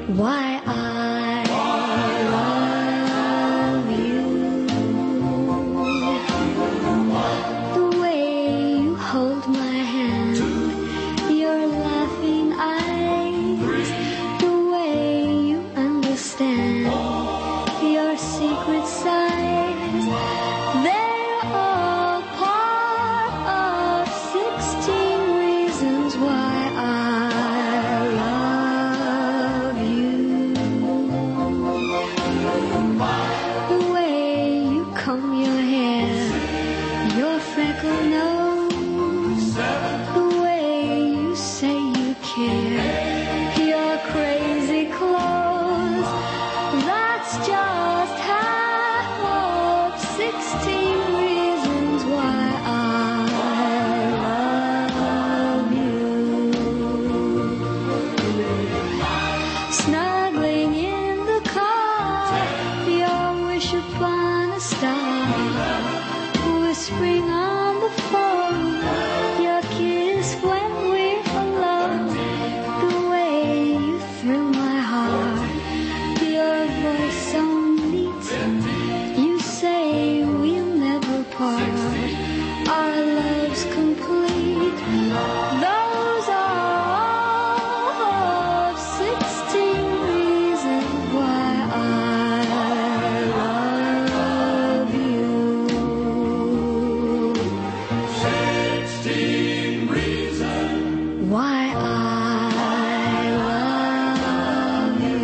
why I love you. The way you hold my hand, your laughing eyes, the way you understand your secret sighs, they're all part of 16 reasons why I love you. The way you comb your hair, your freckled nose, the way you say you care, your crazy clothes, that's just half of 16 reasons why I love you. Snuggling in the car, your wish upon a star, whispering on the phone, your kiss when we're alone, the way you thrill my heart, your voice so neat, you say we'll never part, our love's complete. Those are all of 16 reasons why I love you. 16 reasons Why I love you.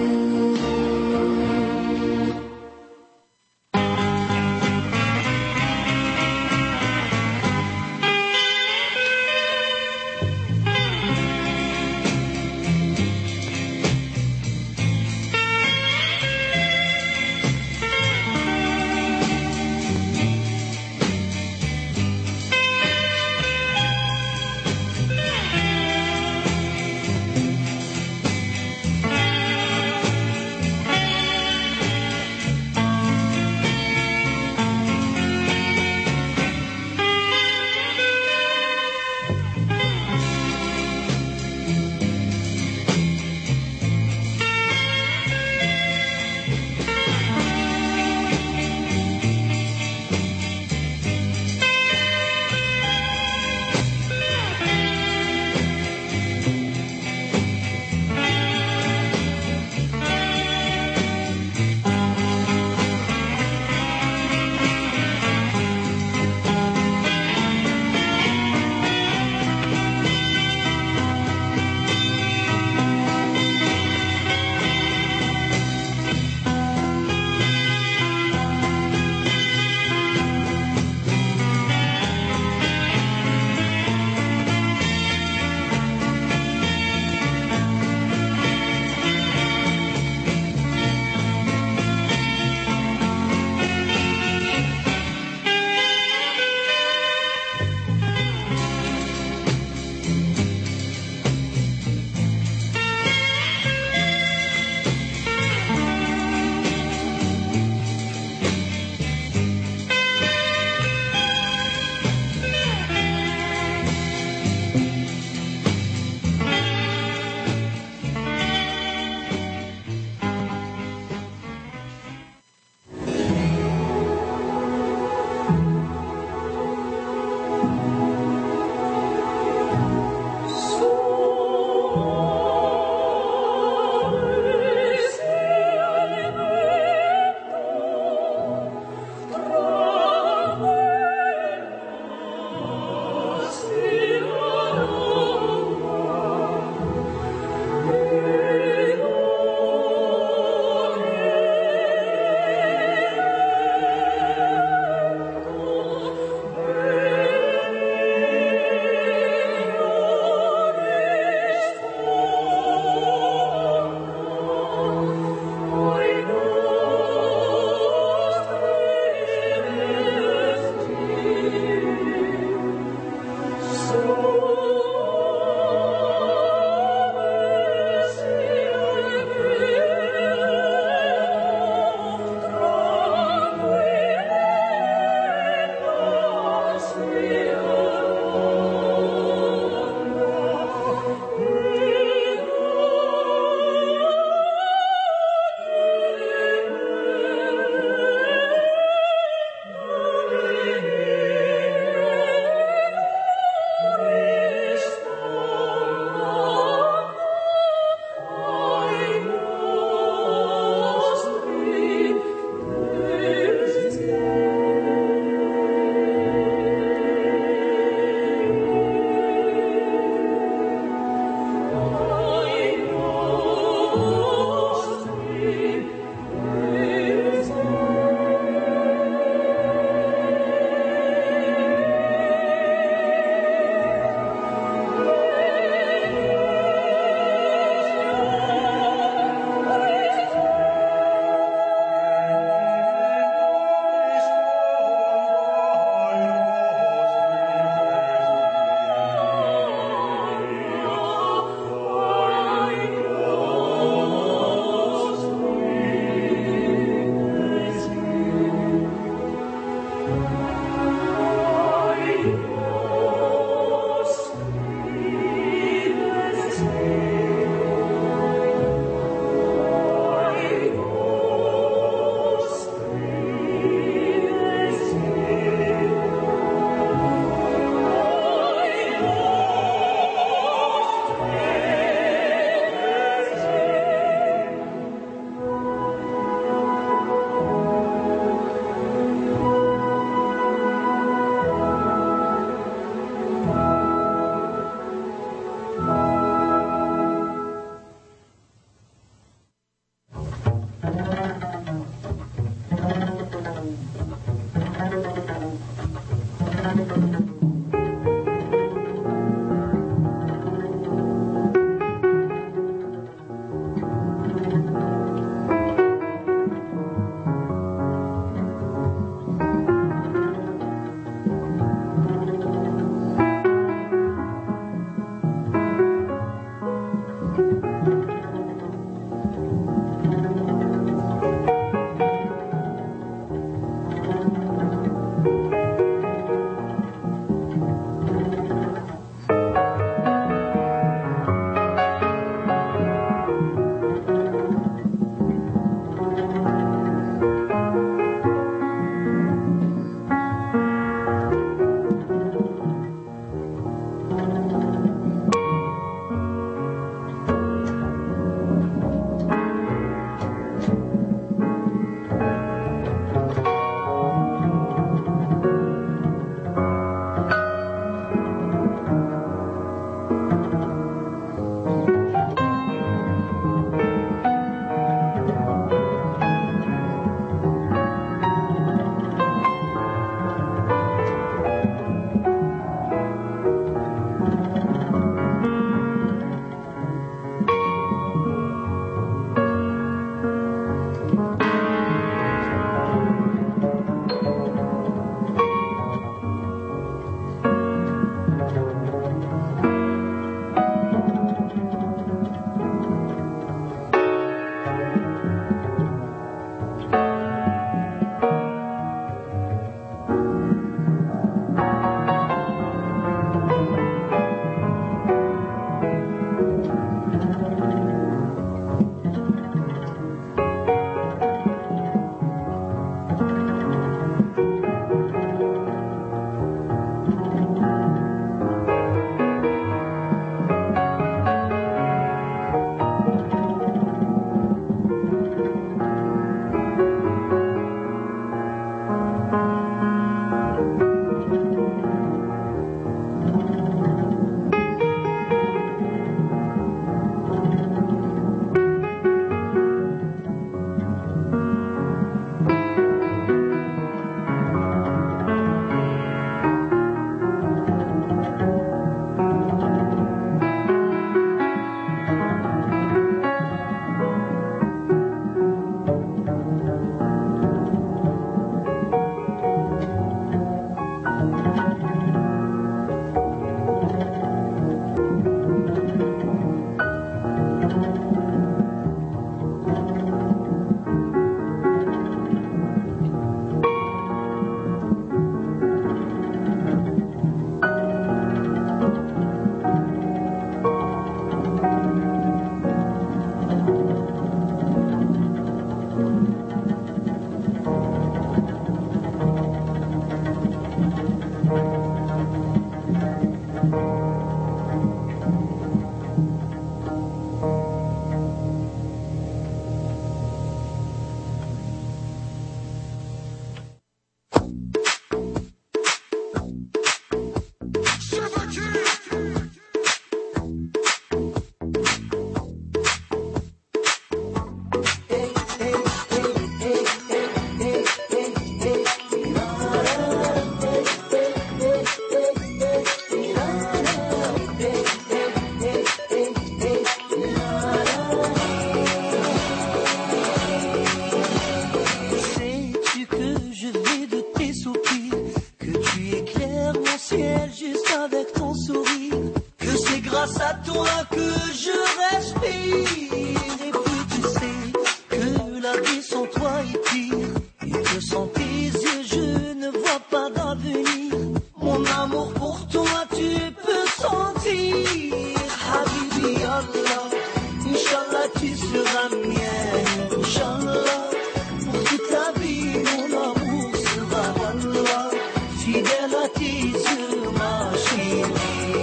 toi que je respire. Et puis tu sais que la vie sans toi est pire. Et que sans tes yeux je ne vois pas d'avenir. Mon amour pour toi tu peux sentir. Habibi Allah, Inch'Allah tu seras mienne. Inch'Allah, pour toute la vie mon amour sera Allah. Fidèle à tes yeux ma chérie.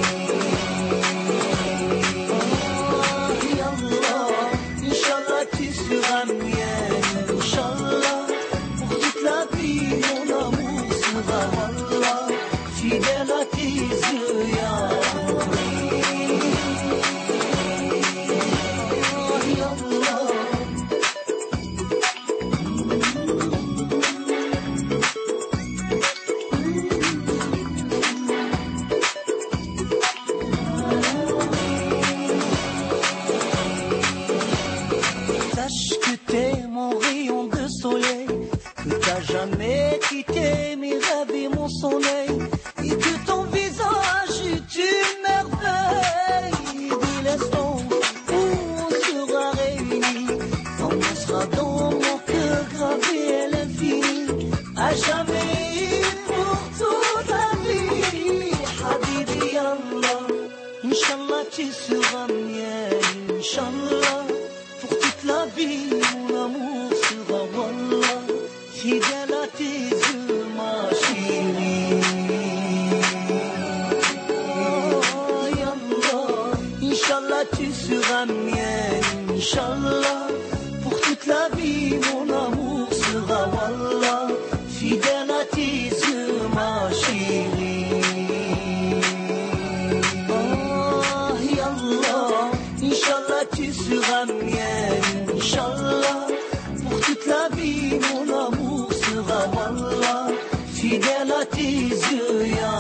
Oh, Allah, Inch'Allah tu seras mienne. Inch'Allah, pour toute la vie mon amour sera Allah. Fidèle à tes yeux ya jamais quitté mes rêves et mon sommeil, et que ton visage est une merveille. Dès l'instant où on sera réunis, ton nom sera dans mon cœur gravé à l'infini, à jamais pour toute la vie. Habibi Allah, Inch'Allah tu seras mienne. Inch'Allah, pour toute la vie mon amour sera Wallah. Fidèle à tes yeux, ma chérie. Oh, Yallah, Inch'Allah, tu seras mienne. Inch'Allah, pour toute la vie, mon amour sera Wallah. Fidèle à tes yeux, ma chérie. Oh, Yallah, Inch'Allah, tu seras mienne. Inch'Allah, pour toute la vie, mon amour sera Wallah, fidèle à tes yeux, ya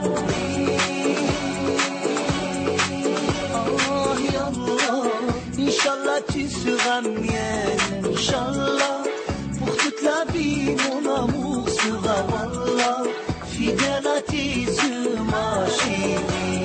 Oh, ya Allah, Inch'Allah, tu seras mienne. Inch'Allah, pour toute la vie, mon amour sera Wallah, fidèle à tes yeux, ma chérie.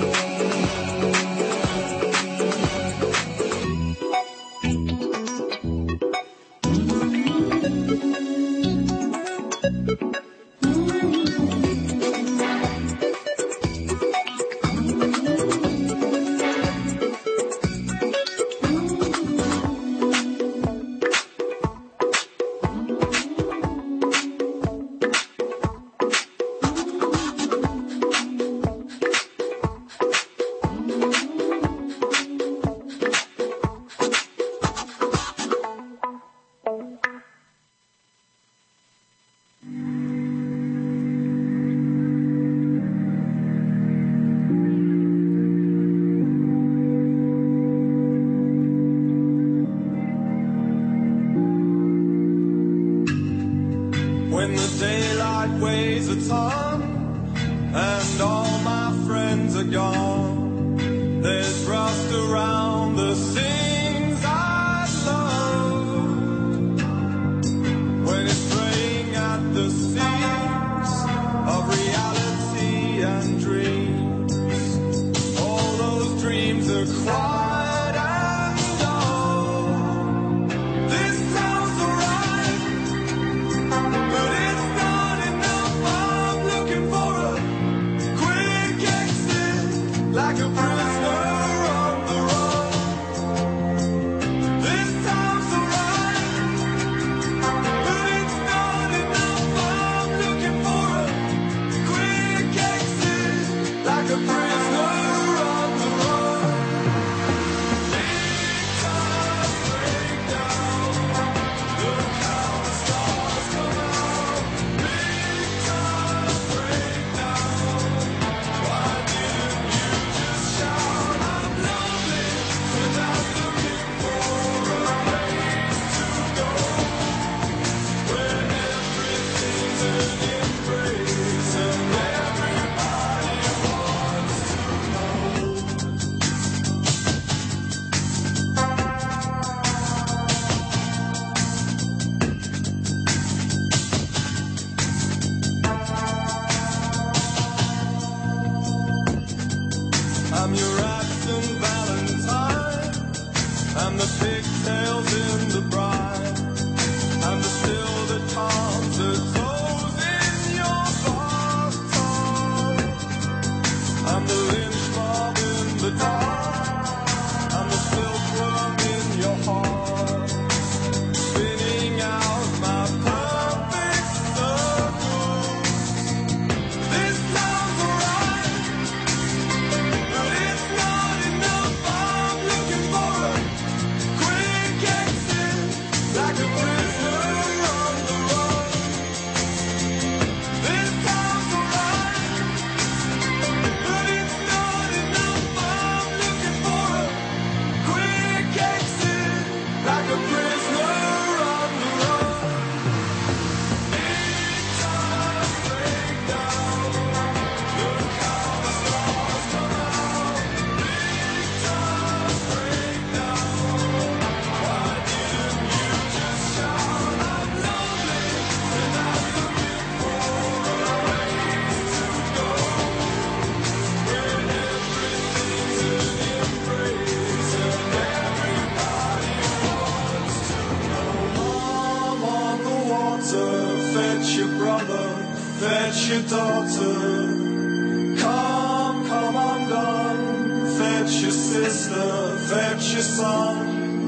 When the daylight weighs a ton and all my friends are gone, there's rust around the things I love. When it's praying at the seams of reality and dreams, all those dreams are quiet and dull. This sounds alright, but it's not enough. I'm looking for a quick exit, like a prisoner on the run. fetch your daughter. Come, come undone, fetch your sister, fetch your son.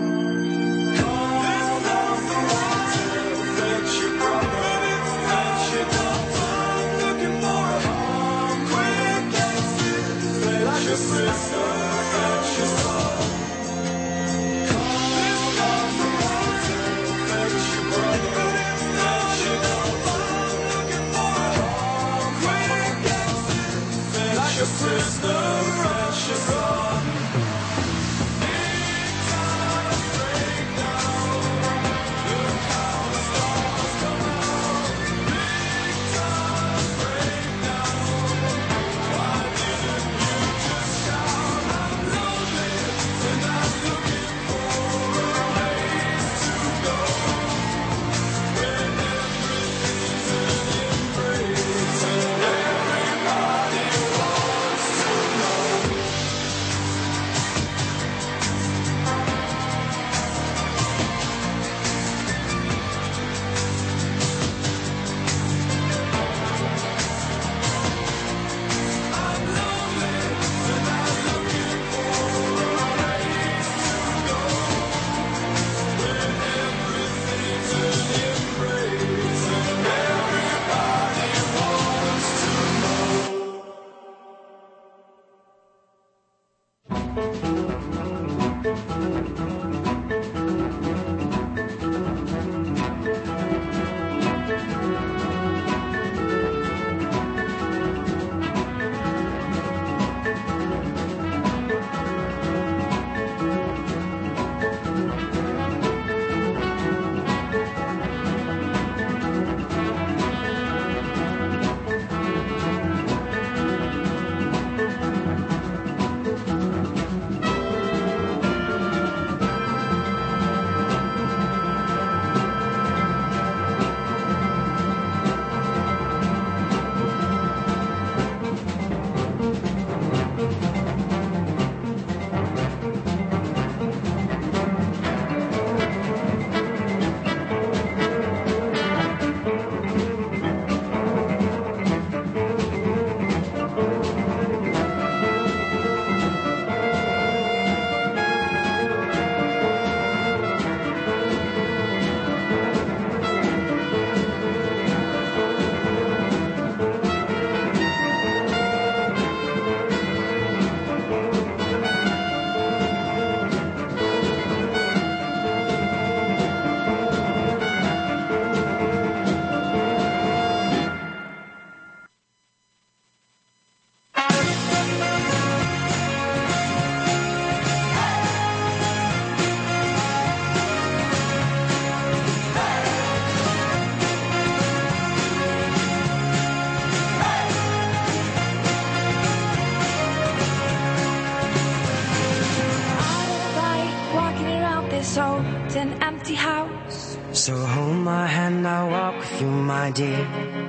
An empty house. So hold my hand, I'll walk with you, my dear.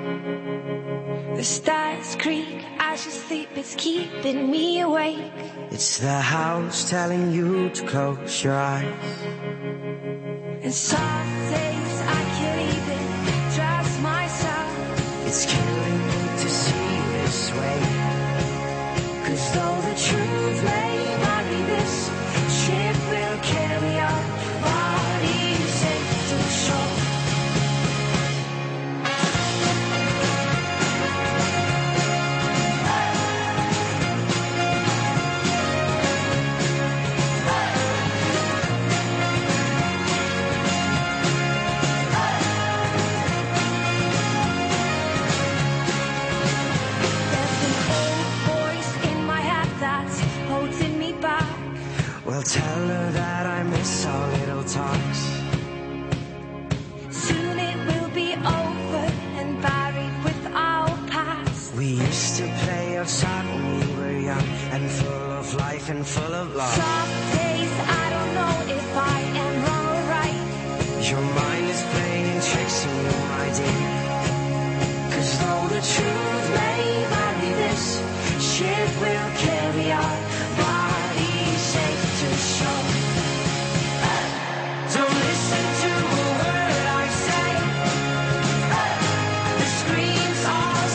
The stars creak as you sleep, it's keeping me awake. It's the house telling you to close your eyes. And some days I can't even trust myself. It's killing me to see you this way. 'Cause though the truth may vary, this ship will carry our bodies safe to shore. Well, tell her that I miss our little talks. Soon it will be over and buried with our past. We used to play outside when we were young and full of life and full of love. Some days I don't know if I am wrong or right. Your mind is playing tricks on you, my dear. 'Cause though the truth may vary, this ship will carry our bodies safe to shore. Don't listen to a word I say. The screams are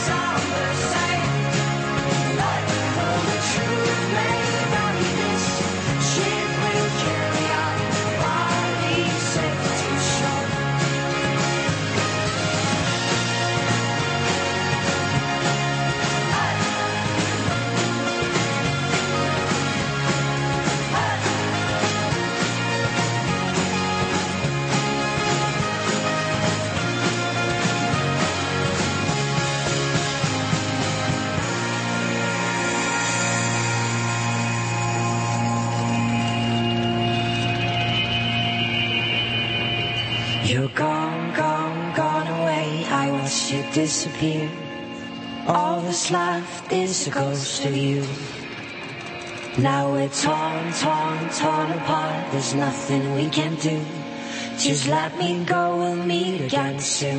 You're gone, gone, gone away. I watched you disappear. All that's left is a ghost of you. Now we're torn, torn, torn apart. There's nothing we can do. Just let me go, we'll meet again soon.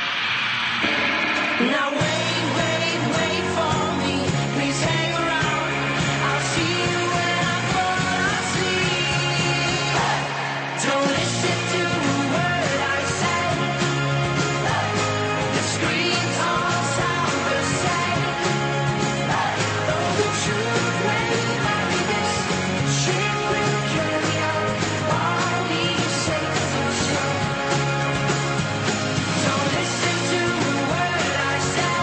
Now wait, wait, wait for me. Please hang around. I'll see you when I fall asleep. Don't listen to a word I say. The screams all sound the same. Though the truth may vary, this ship will carry our bodies safe to shore. Don't listen to a word I say.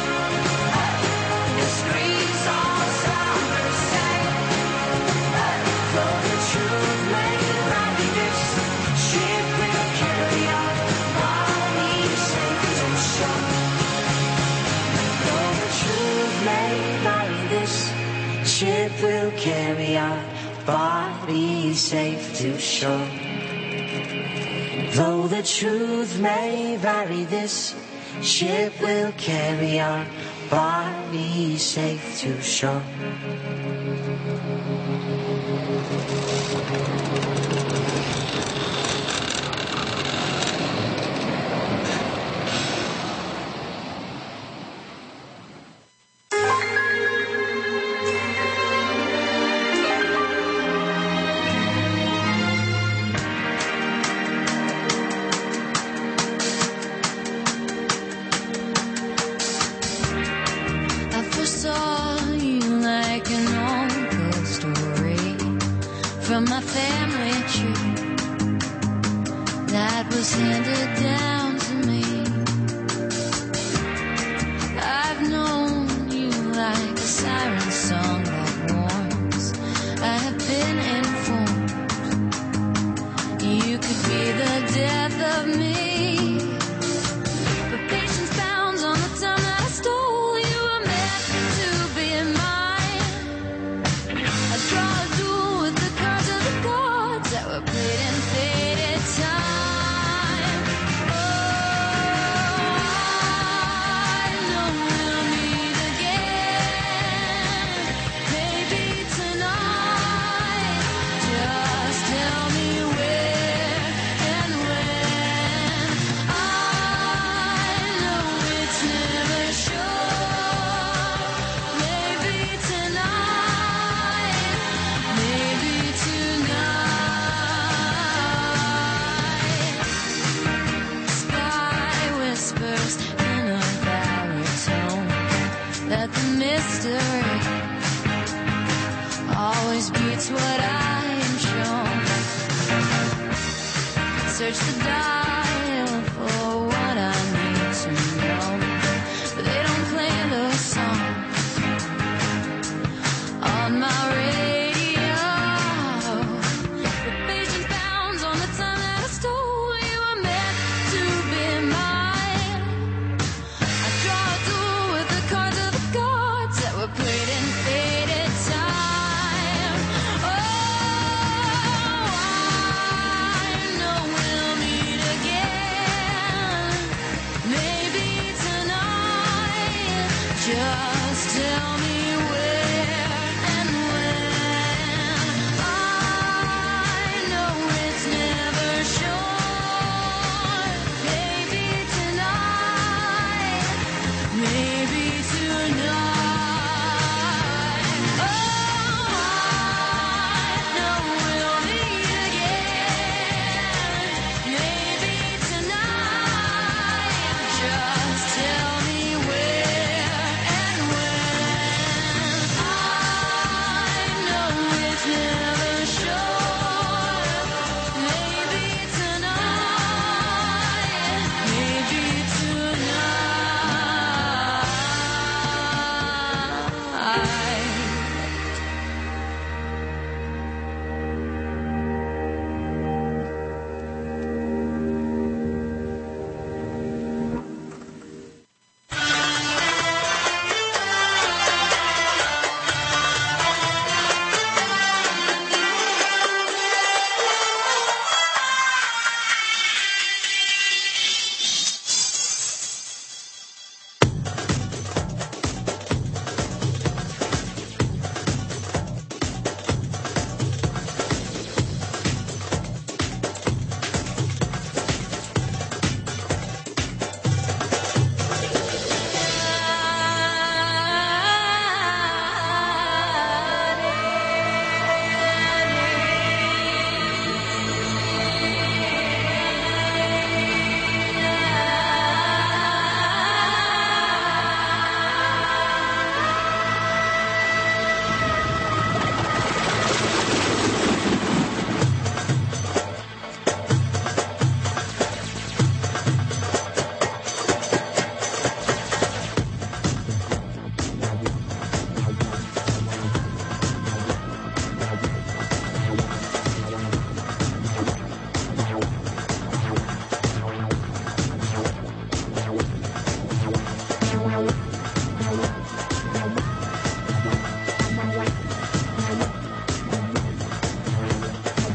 The screams all sound the same. Though the truth may vary, this ship will carry our bodies safe to shore. Though the truth may vary, this ship will carry our bodies safe to shore. Though the truth may vary, this ship will carry our bodies safe to shore. I foresaw you like an old ghost story from my family tree that was handed down to me. I've known you like a siren song that warns. I have been informed you could be the death of me. But patience bounds on the time that I stole. You were meant to be mine. I draw a duel with the cards of the gods that were played in faded time. Oh, I know we'll meet again. Maybe tonight. Just tell me where and when. I know it's never sure. Maybe tonight. Maybe tonight. Sky whispers in a baritone that the mystery always beats what I am shown. Search the dial for what I need to know, but they don't play those songs on my radio. But patience bounds on the time that I stole. You were meant to be mine. I draw a duel with the cards of the gods that were played in faded time. Oh, I know we'll meet again.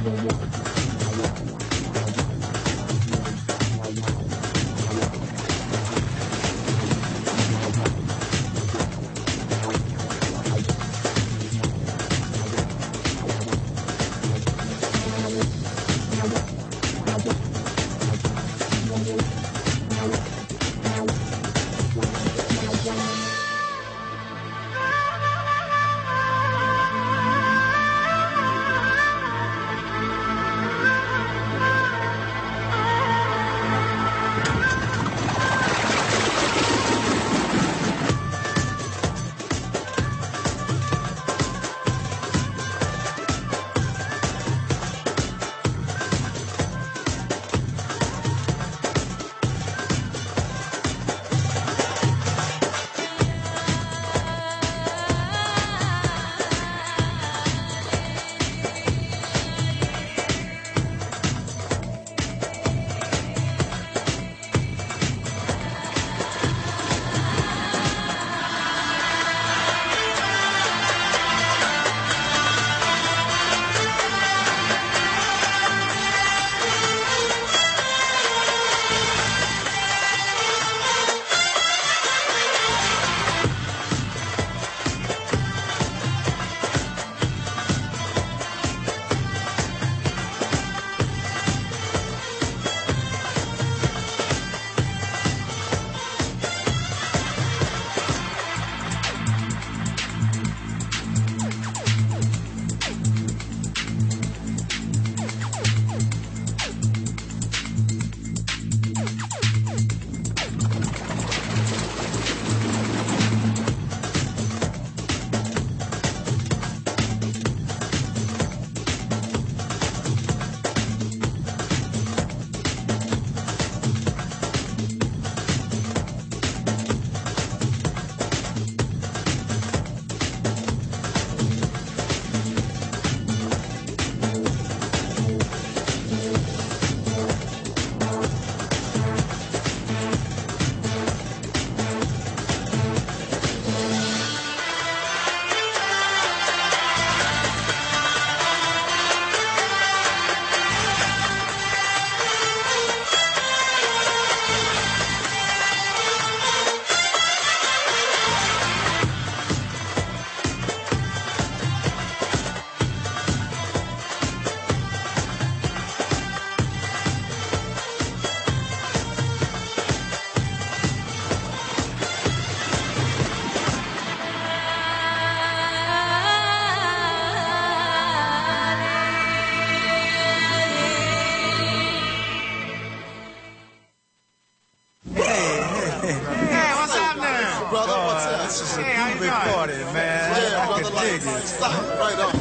Right on.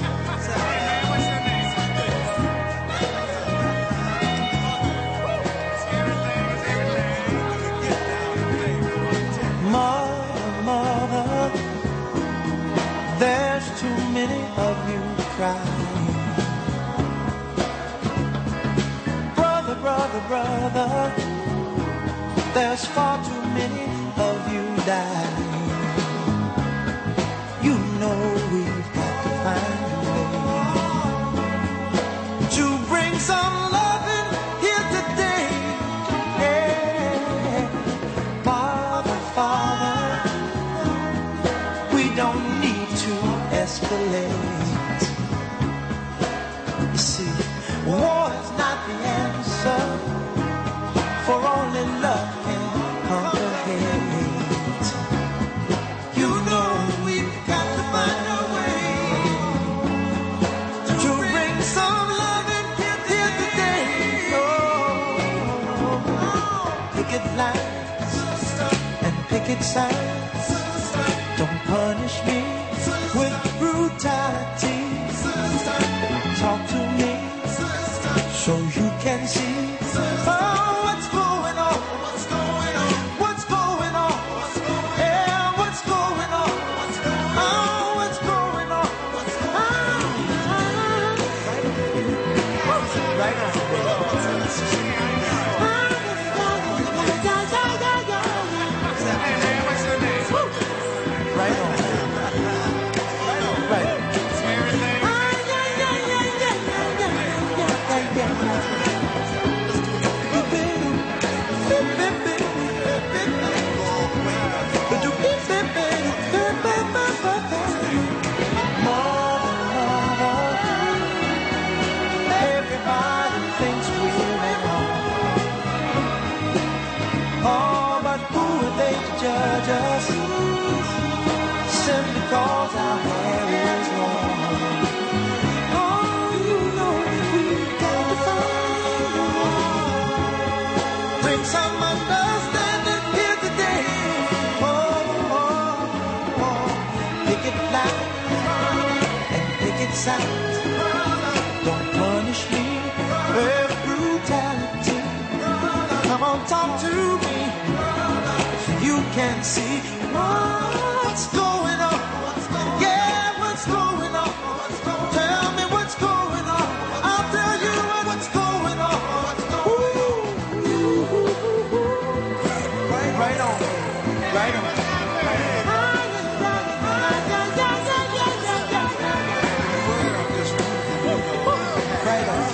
Mother, mother, there's too many of you crying. Brother, brother, brother, there's far too many of you dying. You know we've got to find a way to bring some loving here today. Yeah. Father, Father, we don't need to escalate. You see, war is not the answer, for only love can conquer hate. You know we've got to find a way to bring some loving here today. Oh, picket lines and picket signs, don't punish me with brutality. Talk to me so you can see. Oh, what's going on? What's going on? What's going on? Yeah, what's going on? Oh, what's going on? Right on. Right on. Right. Everybody thinks we're at home. Oh, but who are they to judge us? Simply cause our hair is long. Oh, you know we've got to find. Bring some understanding here today. Oh, oh, oh. Pick it loud and pick it sound. Don't punish me with brutality. Come on, talk to me so you can see what's going on. Yeah, what's going on? Tell me what's going on. I'll tell you what's going on. Ooh, right on, right on. Right on.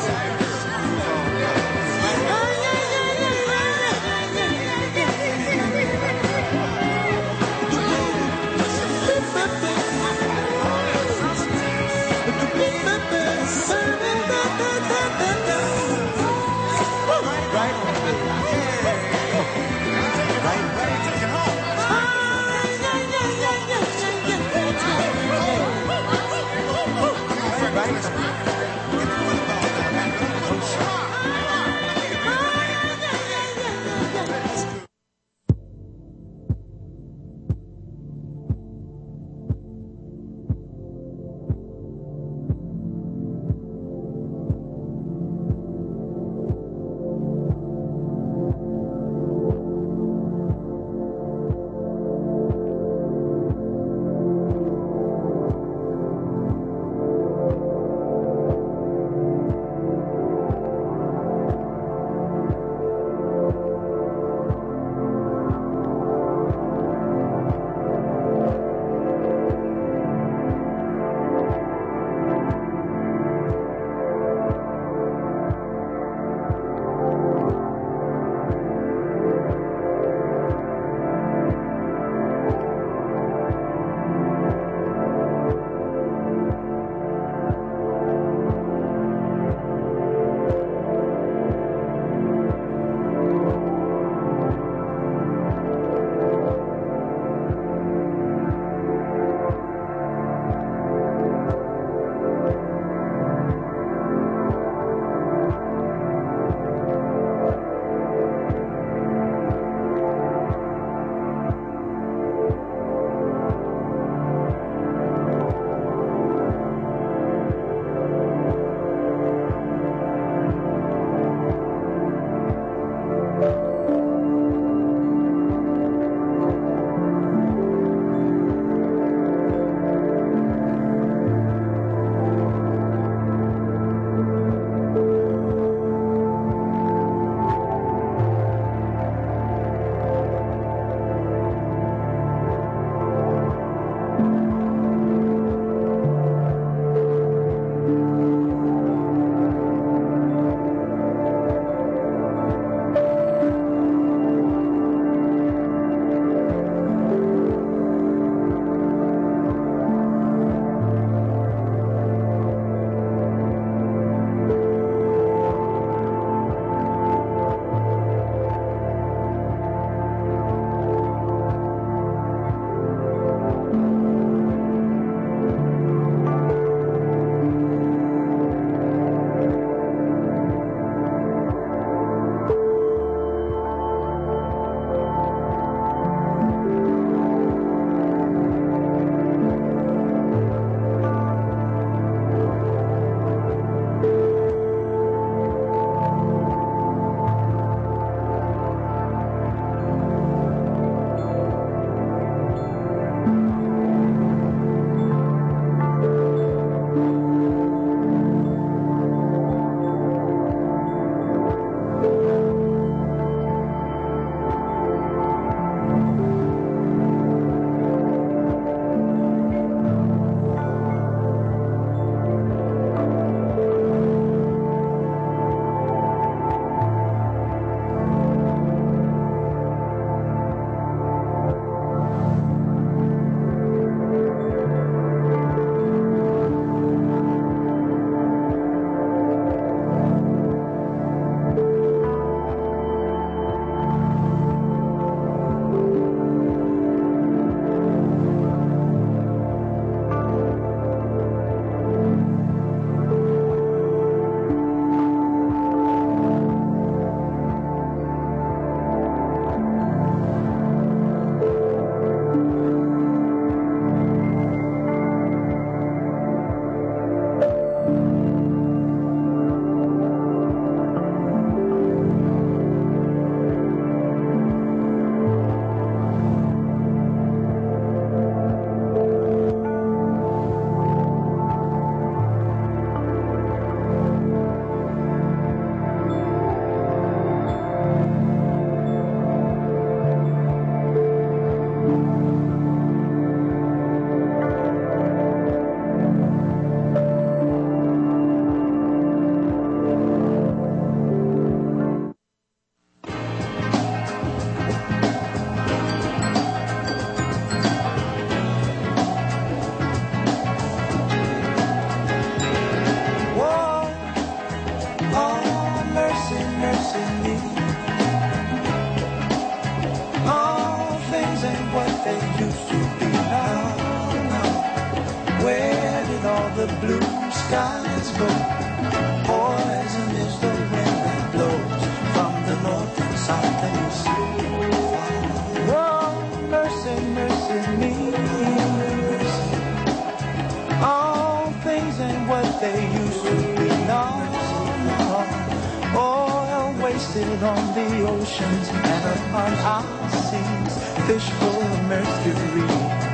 sit on the oceans and upon our seas, fish full of mercury.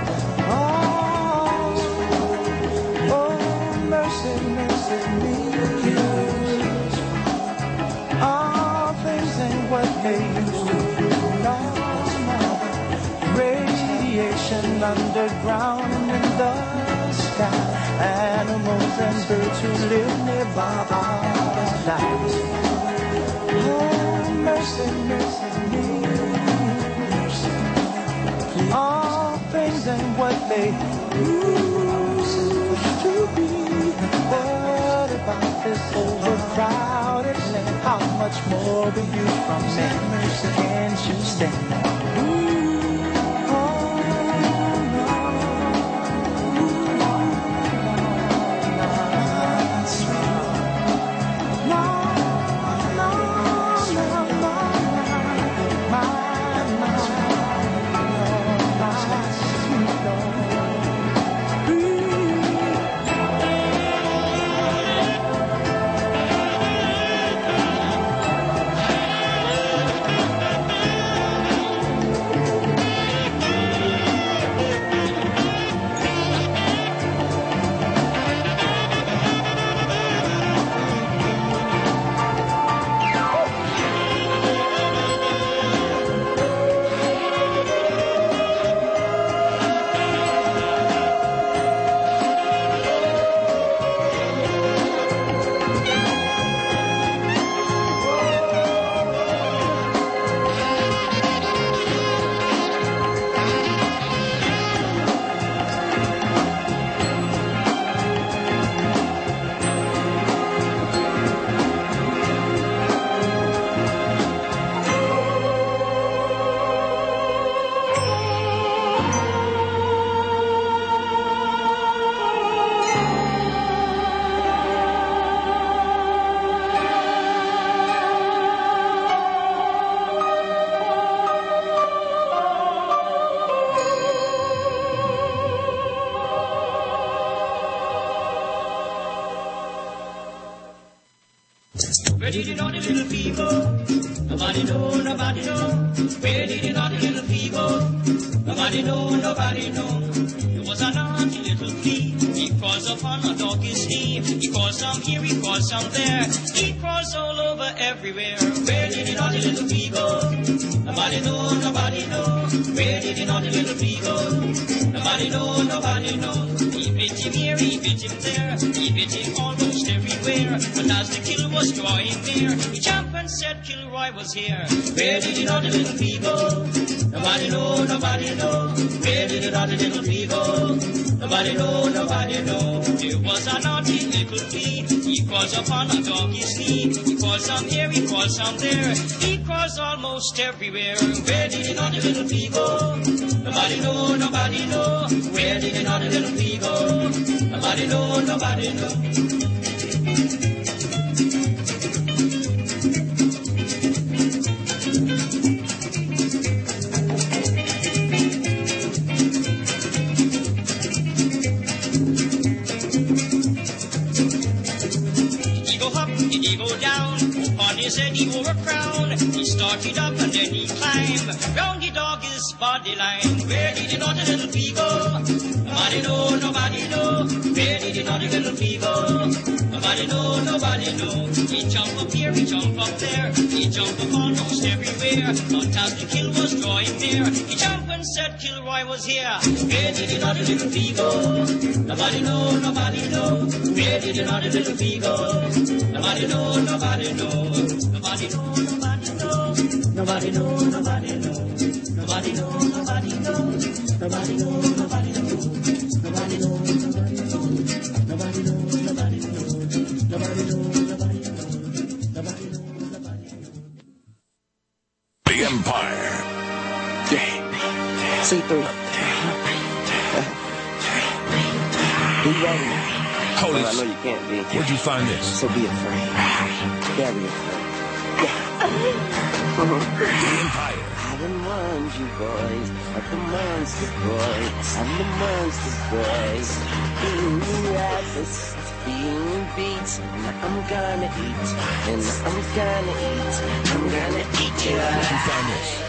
Oh, mercy, mercy me. All things ain't what they used to be. No, radiation underground and in the sky. Animals and birds who live nearby are alive. Oh, mercy, mercy me. All things ain't what they used to be. What about this overcrowded land? How much more will you from me? Can't you stand? Where did it all the little people? Nobody know, nobody know. Where did it all the little people? Nobody know, nobody know. It was a naughty little flea. He crawls up on a doggy's knee. He crawls some here, he crawls some there. He crawls all over everywhere. Where did it all the little people? Nobody know, nobody know. Where did it all the little people? Nobody know, nobody know. He bit him here, he bit him there. He bit him almost everywhere. But as the kill was drawing near, he jumped and said Kilroy was here. Where did it all the little people? Nobody know, nobody know. Where did it all the little people? Nobody know, nobody know. There was a naughty little flea. He crawls upon a doggy's knee. He crawls some here, he crawls some there. He crawls almost everywhere. Where did it all the little people? Nobody know, nobody know. Where did it all the little people? Nobody know, nobody know. He said he wore a crown. He started up and then he climbed round the doggy's body line. Where did it all the little people? Nobody know, nobody know. Where did it all the little people? Nobody know, nobody know. He jumped up here, he jumped up there. He jumped up almost everywhere. But as the kill was drawing near, he jumped and said Kilroy was here. Where did it all the little people? Nobody know, nobody know. Where did it all the little people? Nobody know, nobody know. Nobody know, nobody know. Nobody know, nobody know. Nobody know, nobody know. Nobody know, nobody know. Nobody know, nobody know. Nobody know, nobody know. Nobody know, nobody know. Nobody know, nobody know. The Empire. C3. Be ready. Hold Well, it. I know you can't be. Where'd you find this? So be afraid. Very afraid. The Empire. I done warned you boys of the monster boy. I'm the monster boy. Ooh, I just being beats, and I'm gonna eat, and I'm gonna eat, I'm gonna eat you alive.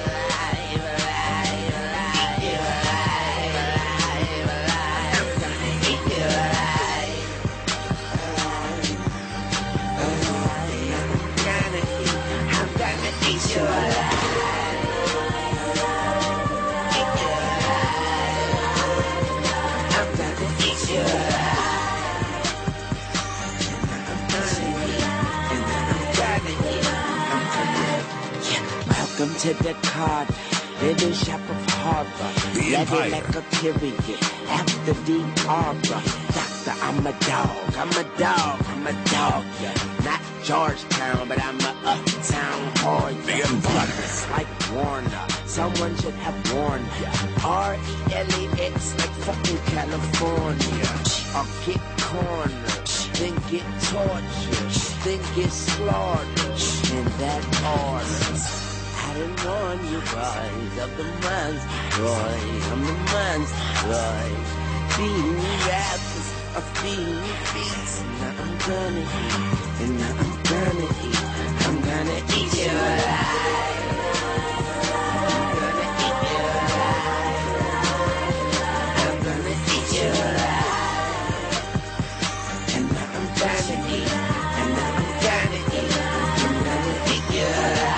Welcome to the card, little shop of harbor. The Let Empire. it like a period after the arbor. Doctor, I'm a dog, I'm a dog, I'm a dog, yeah. Not Georgetown, but I'm a uptown whore. The Empire. It's like Warner, someone should have warned ya. R-E-L-E-X like fucking California. Or get cornered, then get tortured, then get slaughtered in that order. I didn't warn you boys of the monster, boys. I'm the monster, boys. Feeding rappers, or feeding beats. Now I'm gonna eat, and now I'm gonna eat. I'm gonna eat you alive. I'm gonna eat you alive. I'm gonna eat you alive. And now I'm gonna eat, and now I'm gonna eat. I'm gonna eat you alive.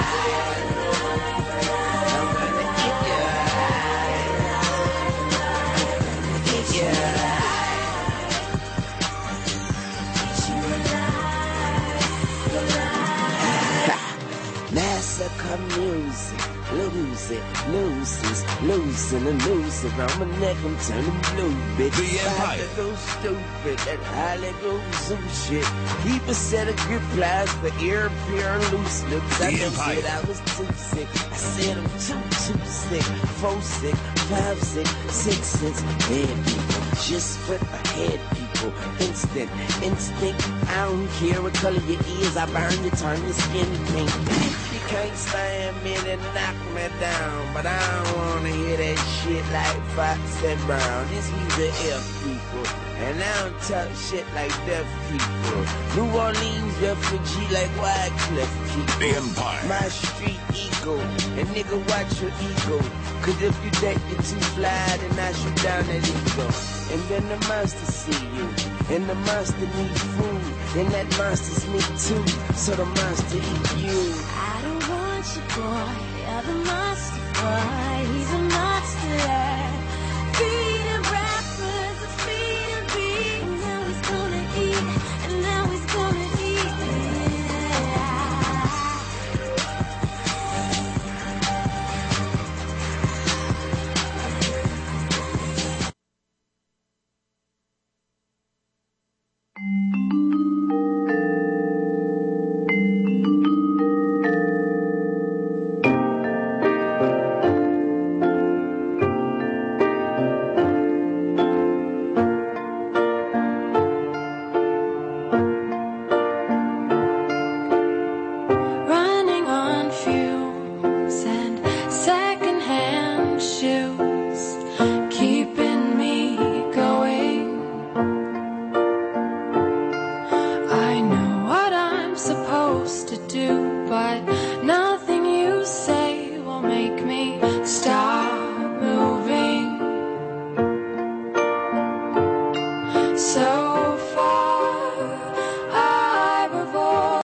Massacre music, lose it, nuisance, losing a loser. I'm a neck, I'm turning blue, bitch. The Empire. About to go stupid, that Hollywood Zoom shit. Keep a set of grip plies for ear, peer, and loose lips. I The never Empire. said I was too sick. I said I'm too sick. 4 sick, 5 sick, 6 cents. Head people, just put ahead people. Instinct. I don't care what color your ears. I burn you, turn your skin pink. You can't stand me and knock me down, but I don't wanna hear that shit like Fox and Brown. This he's the F people, and I don't talk shit like deaf people. New Orleans refugee like Wycliffe people. The Empire. My street ego, and nigga watch your ego. Cause if you think you're too fly, then I shoot down that ego. And then the monster see you, and the monster need food, and that monster's me too, so the monster eat you. I don't want you, boy. You're the monster, boy. He's a monster. Feeding rappers, feeding beats. And now he's gonna eat. And now he's gonna eat. Running on fumes and secondhand shoes, keeping me going. I know what I'm supposed to do, but